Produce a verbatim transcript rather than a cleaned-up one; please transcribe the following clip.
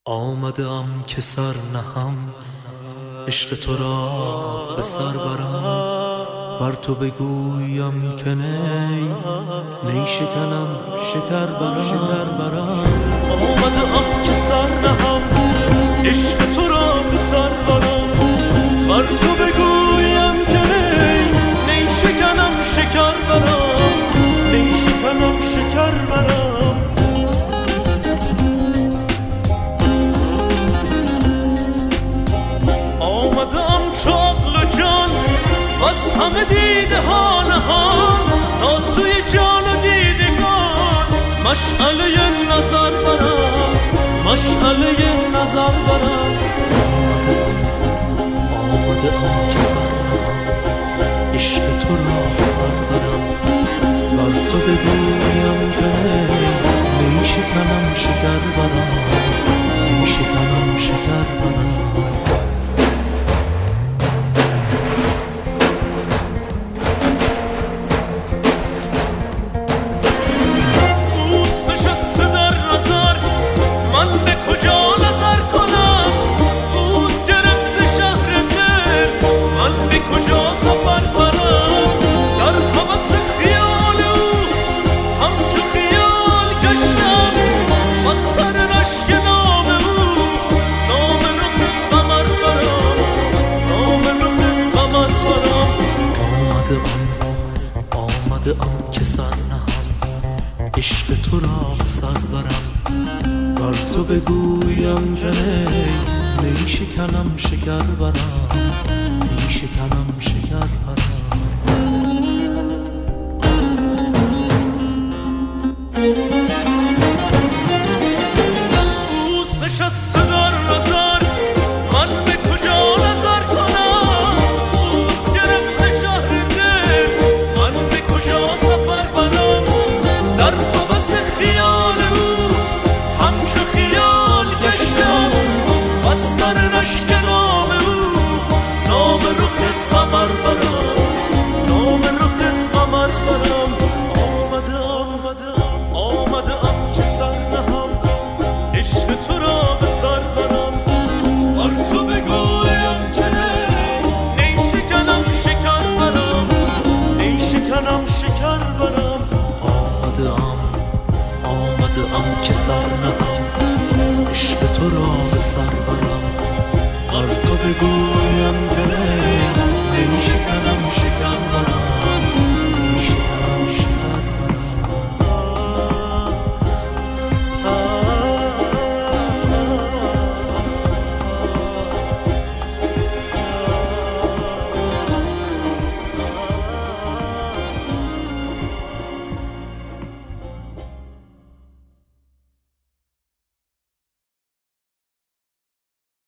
آمدم که سر نهم، عشق تو را به سر برم، بر تو بگویم که نی نی شکنم شکر برم شکر برم. آمدم که سر نهم، عشق تو را به سر برم، بر تو بگویم که نی نی شکنم شکر برم، نی شکنم شکر برم. آمدم چاقل و جان از همه دیده ها نهان، تا سوی جان و دیدگان مشعله نظر برم، مشعله نظر برم. آمده ام که سر نهم، عشق تو را به سر برم، بر تو بگویم که نی شکنم شکر برم، نی شکنم شکر برم. آمدم که سر نهم، عشق تو را به سر برم، بر تو بگویم که نی نی شکنم شکر برم، نی شکنم شکر برم. دوست نشسته در نظر، من به کجا نظر کنم؟ دوست گرفته شهر دل، من به کجا سفر برم؟ در هوس خیال او همچو خیال گشتم، پس در رشک نام او نام رخ قمر برم، نام رخ قمر برم. آمده آمده آمده ام که سر نهم، عشق تو را به سر برم، بر تو بگویم که نی نی شکنم شکر برم، نی شکنم شکر برم. آمده ام آمده ام که سر نهم، عشق تو را به سر برم، بر تو بگویم که نی نی شکنم شکر برم.